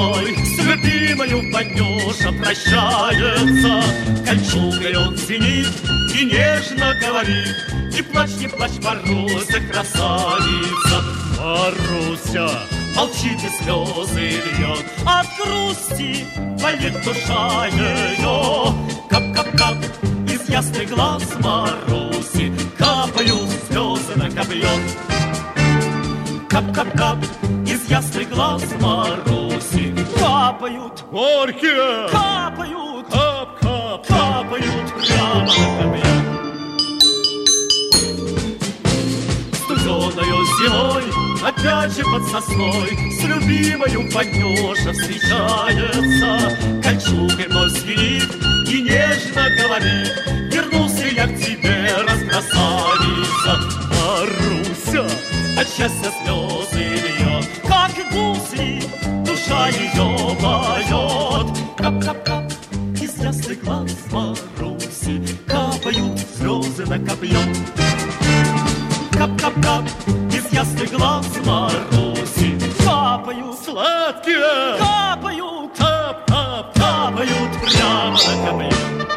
весной с любимою Ванюша прощается. Кольчугой он звенит и нежно говорит: не плачь, Маруся, красавица. Маруся молчит и слезы льет, от грусти болит душа ее. Кап-кап-кап из ясных глаз Маруси капают слезы на копье. Кап-кап-кап из ясных глаз Маруси капают горькие, капают, кап-кап, капают прямо на копье. Студеною зимой опять же под сосной с любимою Ванюша встречается. Кольчугой вновь звенит и нежно говорит: вернулся я к тебе, раскрасавица. Маруся от счастья слезы льет, как гусли душа ее поет. Кап-кап-кап из ясных глаз Маруси капают слезы на копье. Кап-кап-кап из ясных глаз Маруси капают сладкие, капают, кап-кап, капают прямо на копье.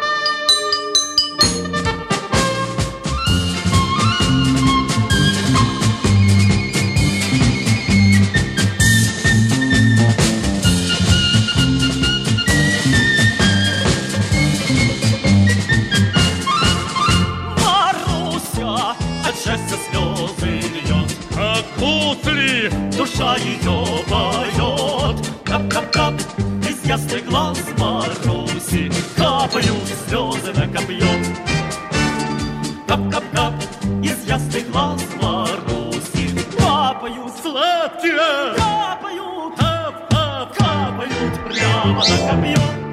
Счастье слезы льет, как гусли душа ее поет. Кап-кап-кап из ясных глаз Маруси капают слезы на копье. Кап-кап-кап из ясных глаз Маруси капают сладкие, капают, кап-кап, капают прямо на копье.